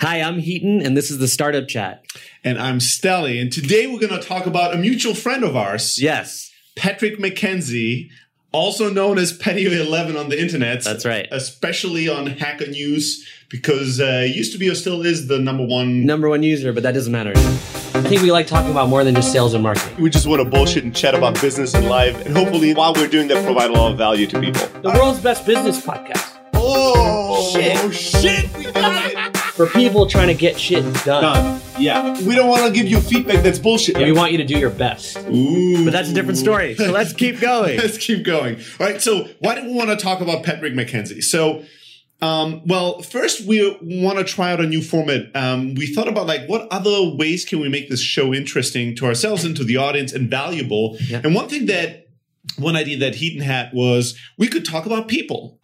Hi, I'm Heaton, and this is the Startup Chat. And I'm Stelly. And today we're going to talk about a mutual friend of ours. Yes. Patrick McKenzie, also known as Petty11 on the internet. That's right. Especially on Hacker News, because he used to be or still is the number one user, but that doesn't matter. I think we like talking about more than just sales and marketing. We just want to bullshit and chat about business and life. And hopefully, while we're doing that, provide a lot of value to people. The world's best business podcast. Oh, shit. We got it. For people trying to get shit done. Yeah. We don't want to give you feedback that's bullshit. We want you to do your best. Ooh. But that's a different story. So let's keep going. Let's keep going. All right. So why do we want to talk about Patrick McKenzie? So, first we want to try out a new format. We thought about what other ways can we make this show interesting to ourselves and to the audience and valuable. Yeah. And one idea that Heaton had was we could talk about people.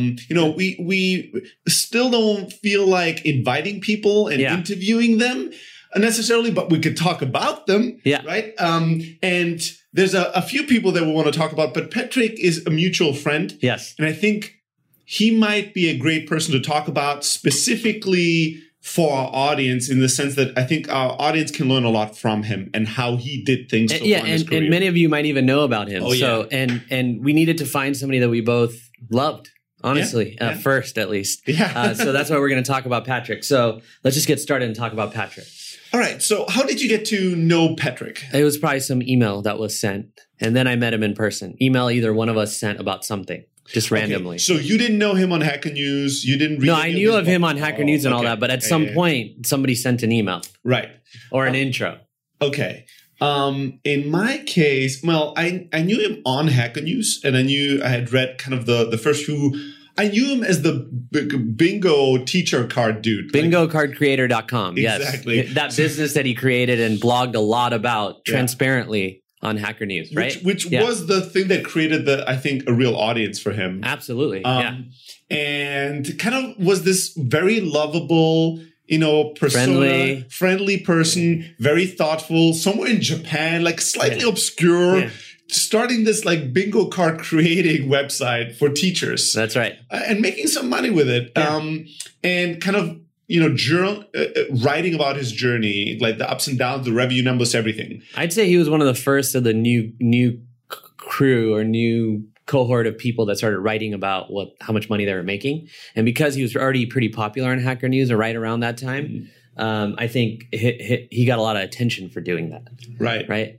We still don't feel like inviting people and interviewing them necessarily, but we could talk about them. Yeah. Right. And there's a few people that we want to talk about, but Patrick is a mutual friend. Yes. And I think he might be a great person to talk about specifically for our audience, in the sense that I think our audience can learn a lot from him and how he did things. So far in his career. And many of you might even know about him. And we needed to find somebody that we both loved, honestly, first at least. Yeah. So that's why we're going to talk about Patrick. So let's just get started and talk about Patrick. All right. So how did you get to know Patrick? It was probably some email that was sent, and then I met him in person. Email either one of us sent about something. Just randomly. Okay. So you didn't know him on Hacker News. You didn't read. No, I knew of him on Hacker News and all that. But at some point, somebody sent an email, right, or an intro. Okay. In my case, I knew him on Hacker News, and I had read kind of the first few. I knew him as the bingo teacher card dude. BingoCardCreator.com. Exactly. Yes. That business that he created and blogged a lot about transparently. On Hacker News, right? Which was the thing that created a real audience for him. Absolutely. And kind of was this very lovable, persona, friendly person, very thoughtful, somewhere in Japan, slightly obscure, starting this bingo card creating website for teachers. That's right. And making some money with it. And kind of, writing about his journey, the ups and downs, the revenue numbers, everything. I'd say he was one of the first of the new crew or new cohort of people that started writing about how much money they were making. And because he was already pretty popular on Hacker News or right around that time, I think he got a lot of attention for doing that. Right. Right.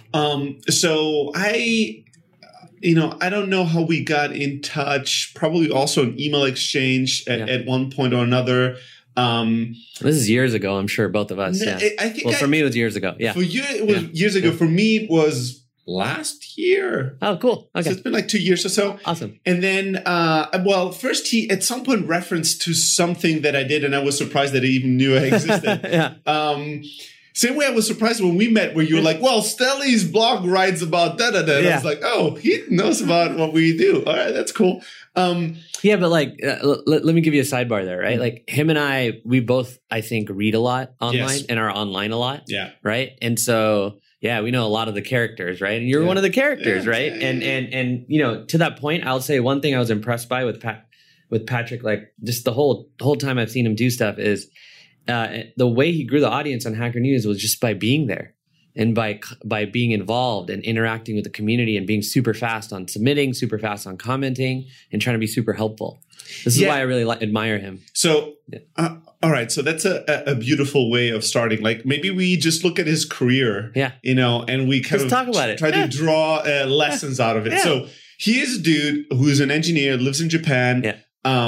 So I don't know how we got in touch, probably also an email exchange at one point or another. This is years ago, I'm sure, both of us. I think for me, it was years ago. Yeah. For you, it was years ago. For me, it was last year. Oh, cool. Okay. So it's been 2 years or so. Awesome. And then, first he at some point referenced to something that I did, and I was surprised that he even knew I existed. Same way I was surprised when we met, where you were like, well, Stelly's blog writes about da-da-da. I was like, oh, he knows about what we do. All right, that's cool. But let me give you a sidebar there, right? Him and I, we both, I think, read a lot online and are online a lot. Yeah. Right. And so, we know a lot of the characters, right? And you're one of the characters, right? And to that point, I'll say one thing I was impressed by with Patrick, just the whole time I've seen him do stuff is the way he grew the audience on Hacker News was just by being there. And by being involved and interacting with the community and being super fast on submitting, super fast on commenting, and trying to be super helpful. This is why I really admire him. So, all right. So that's a beautiful way of starting. Maybe we just look at his career, and we kind of talk about it. Try to draw lessons out of it. Yeah. So he is a dude who's an engineer, lives in Japan. Yeah.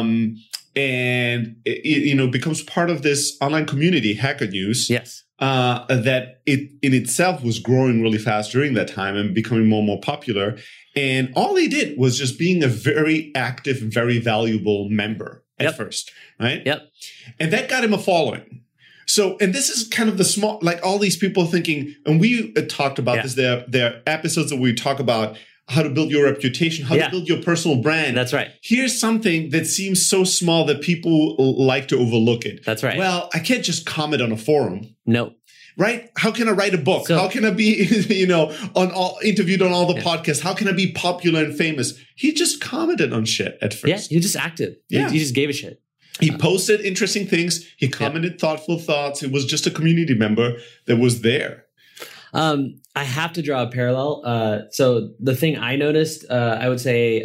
And becomes part of this online community, Hacker News. Yes. That it in itself was growing really fast during that time and becoming more and more popular. And all he did was just being a very active, very valuable member at first, right? Yep. And that got him a following. So, and this is kind of the small, all these people thinking, and we talked about this, there are episodes that we talk about how to build your reputation, how to build your personal brand. That's right. Here's something that seems so small that people like to overlook it. That's right. Well, I can't just comment on a forum. No. Right? How can I write a book? How can I be, interviewed on all the podcasts? How can I be popular and famous? He just commented on shit at first. Yeah, he was just active. Yeah. He just gave a shit. He posted interesting things. He commented thoughtful thoughts. It was just a community member that was there. I have to draw a parallel. So the thing I noticed, I would say,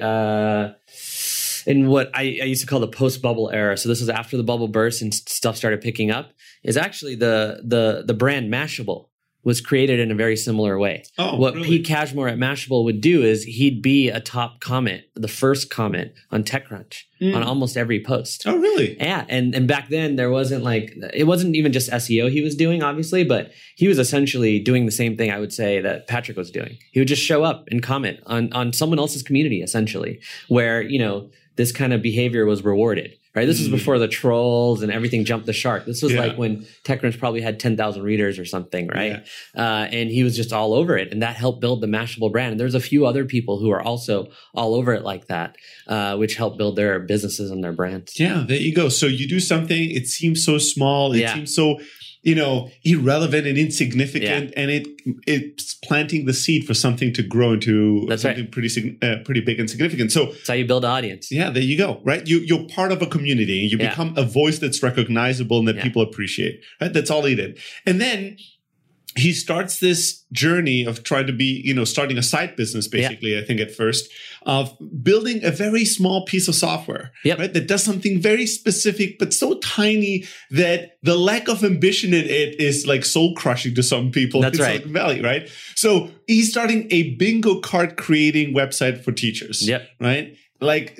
in what I used to call the post-bubble era, so this was after the bubble burst and stuff started picking up, is actually the brand Mashable was created in a very similar way. Oh, what really? Pete Cashmore at Mashable would do is he'd be a top comment, the first comment on TechCrunch on almost every post. Oh, really? Yeah. And back then there wasn't it wasn't even just SEO he was doing, obviously, but he was essentially doing the same thing I would say that Patrick was doing. He would just show up and comment on someone else's community, essentially, where, this kind of behavior was rewarded. Right. This was before the trolls and everything jumped the shark. This was like when TechCrunch probably had 10,000 readers or something. Right. Yeah. And he was just all over it. And that helped build the Mashable brand. And there's a few other people who are also all over it like that, which helped build their businesses and their brands. Yeah. There you go. So you do something. It seems so small. It seems so, irrelevant and insignificant. And it's planting the seed for something to grow into something pretty big and significant. So that's how you build an audience. Yeah, there you go. Right. You're part of a community and you become a voice that's recognizable and that people appreciate. Right. That's all he did. And then he starts this journey of trying to be, starting a side business, basically, I think at first, of building a very small piece of software, right? That does something very specific, but so tiny that the lack of ambition in it is like soul crushing to some people. That's right. Silicon Valley, right? So he's starting a bingo card creating website for teachers, right? Like,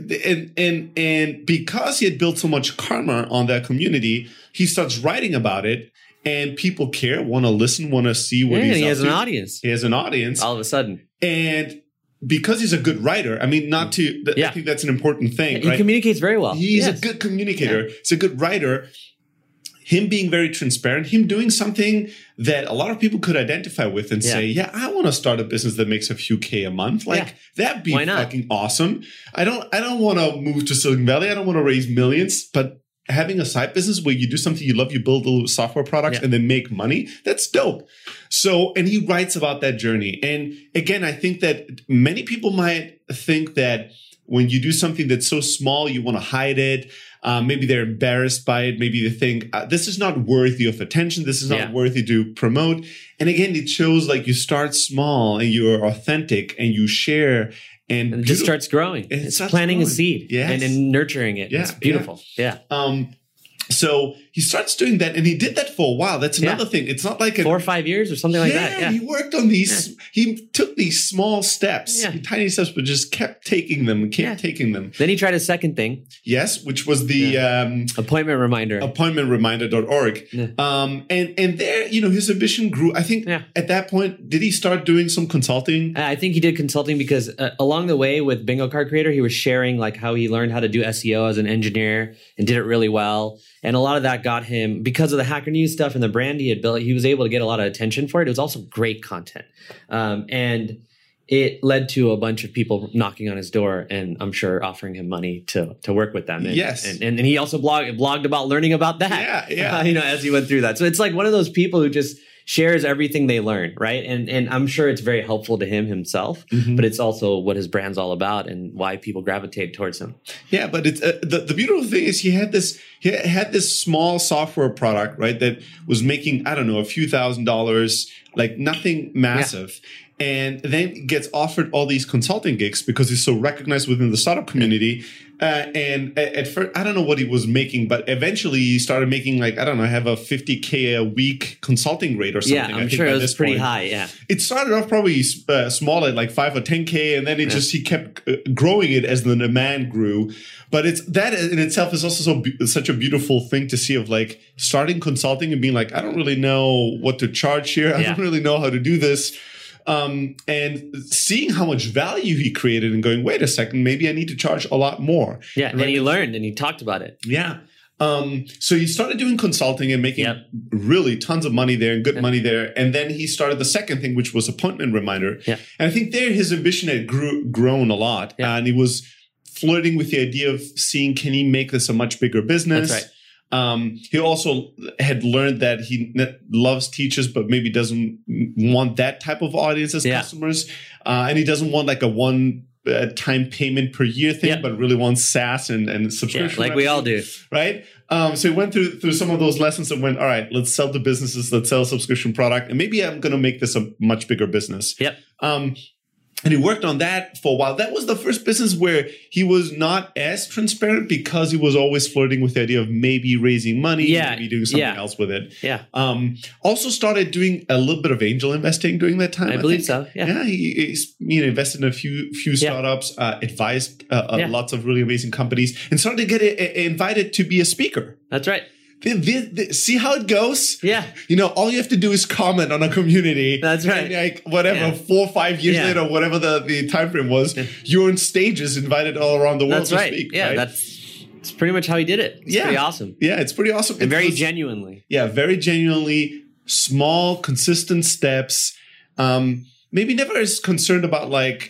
and because he had built so much karma on that community, he starts writing about it. And people care, want to listen, want to see what he's up to. He has an audience. He has an audience. All of a sudden. And because he's a good writer, I mean, I think that's an important thing. He communicates very well. He's a good communicator. He's a good writer. Him being very transparent, him doing something that a lot of people could identify with and say, I want to start a business that makes a few K a month. Like that'd be fucking awesome. I don't want to move to Silicon Valley. I don't want to raise millions, but having a side business where you do something you love, you build little software products and then make money, that's dope. So, and he writes about that journey. And again, I think that many people might think that when you do something that's so small, you want to hide it. Maybe they're embarrassed by it. Maybe they think this is not worthy of attention. This is not worthy to promote. And again, it shows like you start small and you're authentic and you share. And it just starts growing. It's planting a seed and nurturing it. It's beautiful. Yeah. So he starts doing that, and he did that for a while. That's another thing. It's not like 4 or 5 years or something like that. Yeah, he worked on these. He took these small steps, tiny steps, but just kept taking them, taking them. Then he tried a second thing. Yes, which was the appointment reminder. Appointmentreminder.org. And there, his ambition grew. I think at that point, did he start doing some consulting? I think he did consulting because along the way with Bingo Card Creator, he was sharing like how he learned how to do SEO as an engineer and did it really well. And a lot of that got him, because of the Hacker News stuff and the brand he had built, he was able to get a lot of attention for it. It was also great content. And it led to a bunch of people knocking on his door and I'm sure offering him money to work with them. And, and he also blogged about learning about that, as he went through that. So it's like one of those people who just shares everything they learn, right? And I'm sure it's very helpful to him himself, but it's also what his brand's all about and why people gravitate towards him. Yeah, but it's the beautiful thing is he had this small software product, right, that was making, I don't know, a few $1,000s, like nothing massive. And then gets offered all these consulting gigs because he's so recognized within the startup community. And at first, I don't know what he was making, but eventually he started making like, I don't know, have a $50K a week consulting rate or something. Yeah, I'm sure it was pretty high. Yeah. It started off probably small at like 5 or 10K. And then he kept growing it as the demand grew. But that in itself is also such a beautiful thing to see of like starting consulting and being like, I don't really know what to charge here. I don't really know how to do this. And seeing how much value he created and going, wait a second, maybe I need to charge a lot more. Yeah. And he learned and he talked about it. Yeah. So he started doing consulting and making really tons of money there and good money there. And then he started the second thing, which was Appointment Reminder. Yeah. And I think there his ambition had grown a lot. Yeah. And he was flirting with the idea of seeing, can he make this a much bigger business? That's right. He also had learned that he loves teachers, but maybe doesn't want that type of audience as customers. And he doesn't want like a one time payment per year thing, but really wants SaaS and subscription. Like we all do. Right? So he went through some of those lessons and went, all right, let's sell to businesses, let's sell a subscription product, and maybe I'm going to make this a much bigger business. Yep. And he worked on that for a while. That was the first business where he was not as transparent because he was always flirting with the idea of maybe raising money, maybe doing something else with it. Yeah. Also started doing a little bit of angel investing during that time. I believe so. Yeah. He invested in a few startups, advised lots of really amazing companies, and started to get invited to be a speaker. That's right. See how it goes? Yeah. All you have to do is comment on a community. That's right. And 4 or 5 years later, whatever the time frame was, you're on stages invited all around the world to speak. Yeah, right? that's pretty much how he did it. It's pretty awesome. Yeah, it's pretty awesome. And very genuinely. Yeah, very genuinely. Small, consistent steps. Maybe never as concerned about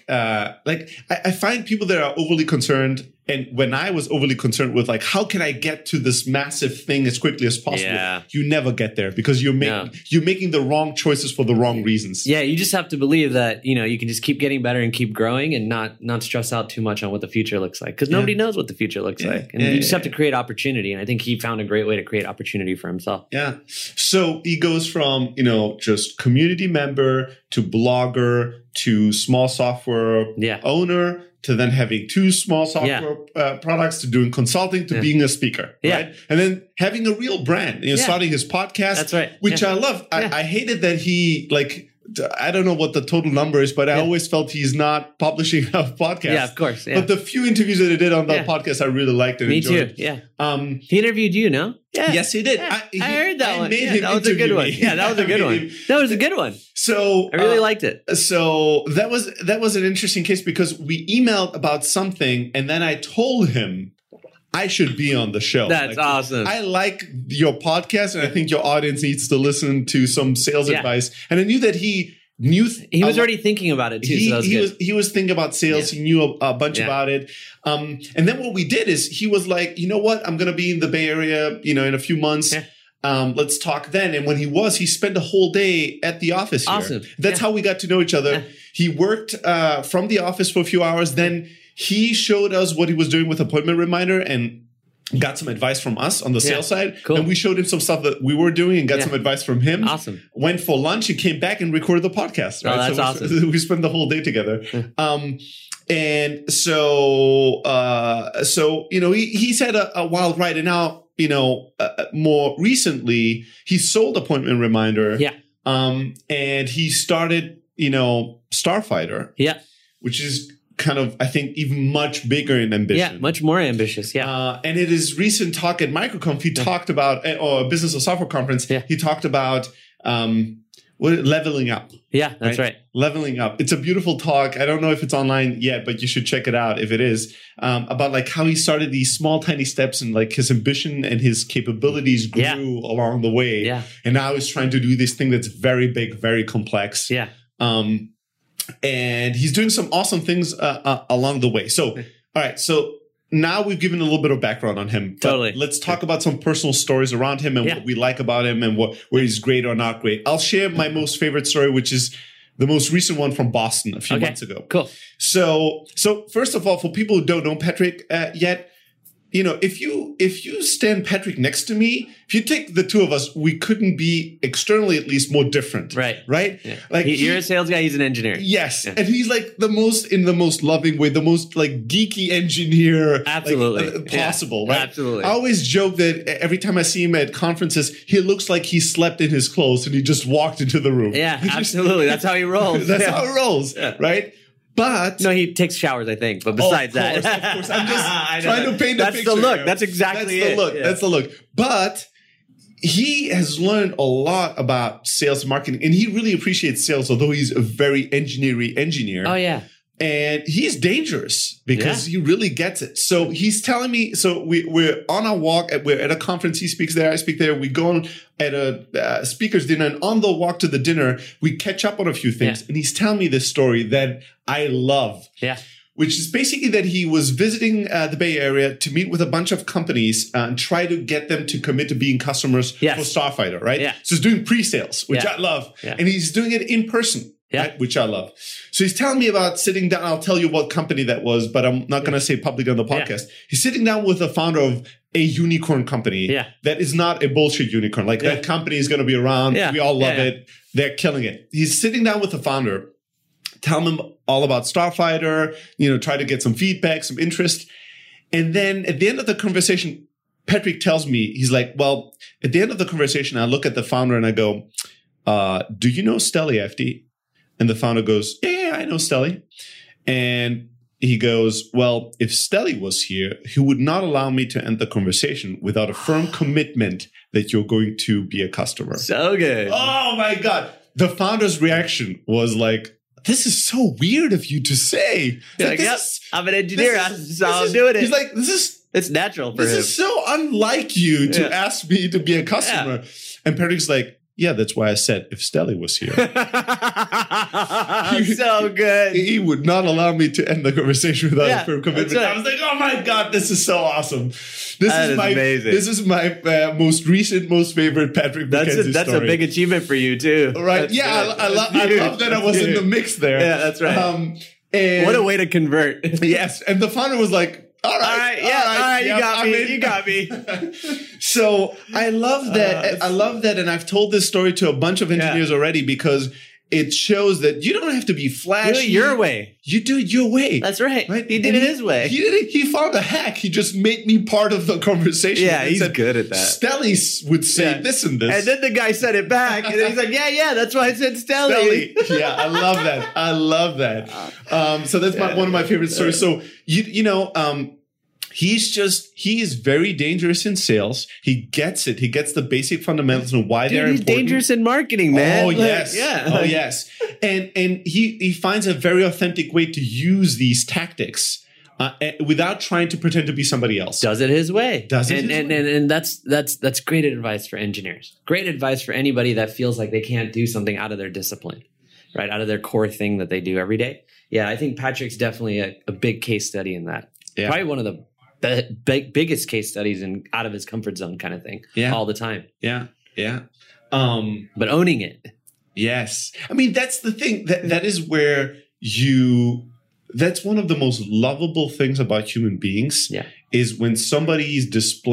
I find people that are overly concerned. And when I was overly concerned with how can I get to this massive thing as quickly as possible? Yeah. You never get there because you're making the wrong choices for the wrong reasons. Yeah, you just have to believe that, you can just keep getting better and keep growing and not stress out too much on what the future looks like because nobody knows what the future looks like. And you just have to create opportunity. And I think he found a great way to create opportunity for himself. Yeah. So he goes from, just community member to blogger to small software owner to then having 2 small software products, to doing consulting, to being a speaker, right? And then having a real brand, starting his podcast. That's right. Which I love. I hated that he I don't know what the total number is, but I always felt he's not publishing a podcast. Yeah, of course. Yeah. But the few interviews that he did on that podcast, I really liked and enjoyed. Me too. Yeah. He interviewed you, no? Yeah. Yes, he did. Yeah. I heard that one. That was a good one. Yeah, that was a good one. That was a good one. So I really liked it. So that was an interesting case because we emailed about something, and then I told him I should be on the show. That's awesome. I like your podcast, and I think your audience needs to listen to some sales advice. And I knew that he was already thinking about it too. He was thinking about sales. He knew a bunch about it. And then what we did is he was like, you know what? I'm going to be in the Bay Area, in a few months. Yeah. Let's talk then. And when he spent a whole day at the office here. Awesome. That's how we got to know each other. Yeah. He worked from the office for a few hours. Then he showed us what he was doing with Appointment Reminder and got some advice from us on the sales side. Cool. And we showed him some stuff that we were doing and got some advice from him. Awesome. Went for lunch and came back and recorded the podcast. Right? Oh, that's awesome. We spent the whole day together. And so he's had a wild ride. And now, more recently, he sold Appointment Reminder. Yeah. And he started, Starfighter. Yeah. Which is kind of, I think, even much bigger in ambition. Yeah, much more ambitious. Yeah. And in his recent talk at MicroConf, he talked about, or Business of Software Conference, he talked about leveling up. Yeah, that's right. Leveling up. It's a beautiful talk. I don't know if it's online yet, but you should check it out if it is. About how he started these small, tiny steps and his ambition and his capabilities grew along the way. Yeah. And now he's trying to do this thing that's very big, very complex. Yeah. And he's doing some awesome things along the way. So, all right. So now we've given a little bit of background on him. Totally. Let's talk about some personal stories around him and what we like about him and where he's great or not great. I'll share my most favorite story, which is the most recent one from Boston a few months ago. Cool. So first of all, for people who don't know Patrick yet, if you stand Patrick next to me, if you take the two of us, we couldn't be externally at least more different. Right. Right? Yeah. You're a sales guy, he's an engineer. Yes. Yeah. And he's in the most loving way, the most geeky engineer possible. Right? Absolutely. I always joke that every time I see him at conferences, he looks like he slept in his clothes and he just walked into the room. Yeah, absolutely. That's how he rolls. That's how he rolls. Yeah. Right? But no, he takes showers, I think. But besides of course, I'm just trying to paint a picture. That's the look. That's exactly it. That's the look. But he has learned a lot about sales and marketing, and he really appreciates sales, although he's a very engineer. Oh, yeah. And he's dangerous because he really gets it. So he's telling me, we're on our walk, we're at a conference, he speaks there, I speak there, we go on at a speaker's dinner, and on the walk to the dinner, we catch up on a few things. And he's telling me this story that I love. Yeah. Which is basically that he was visiting the Bay Area to meet with a bunch of companies and try to get them to commit to being customers for Starfighter, right? Yeah. So he's doing pre-sales, which I love. Yeah. And he's doing it in person. right? Which I love. So he's telling me about sitting down. I'll tell you what company that was, but I'm not going to say publicly on the podcast. He's sitting down with the founder of a unicorn company that is not a bullshit unicorn. Like that company is going to be around. We all love it. They're killing it. He's sitting down with the founder, telling him all about Starfighter, try to get some feedback, some interest. And then at the end of the conversation, Patrick tells me, he's like, well, at the end of the conversation, I look at the founder and I go, do you know Stelly FD? And the founder goes, yeah, I know Stelly. And he goes, well, if Stelly was here, he would not allow me to end the conversation without a firm commitment that you're going to be a customer. So good. Oh my God. The founder's reaction was like, this is so weird of you to say. Like, yep, I'm an engineer, so I'm doing it. He's like, it's natural for him. This is so unlike you to ask me to be a customer. And Patrick's like, yeah, that's why I said if Stelly was here. So good. He would not allow me to end the conversation without a firm commitment. Right. I was like, oh my God, this is so awesome. This is amazing. This is my most recent, most favorite Patrick McKenzie story. That's a big achievement for you too. Right. I love that I was in the mix there. Yeah, that's right. And what a way to convert. Yes. And the founder was like, all right, you got me. So I love that. I love that. And I've told this story to a bunch of engineers already because it shows that you don't have to be flashy. Do it your way. You do it your way. That's right. He did it his way. He did it. He found a hack. He just made me part of the conversation. Yeah, he's good at that. Stelly would say this and this. And then the guy said it back. And then he's like, yeah, that's why I said Stelly. Yeah, I love that. I love that. So that's one of my favorite stories. So, he is very dangerous in sales. He gets it. He gets the basic fundamentals and why they're important. He's dangerous in marketing, man. Oh, yes. Oh, yes. And he finds a very authentic way to use these tactics without trying to pretend to be somebody else. Does it his way. And that's great advice for engineers. Great advice for anybody that feels like they can't do something out of their discipline, right? Out of their core thing that they do every day. Yeah, I think Patrick's definitely a big case study in that. Yeah. Probably one of the biggest case studies and out of his comfort zone kind of thing all the time. Yeah. But owning it. Yes. I mean, that's the thing. That is where that's one of the most lovable things about human beings is when somebody is displaying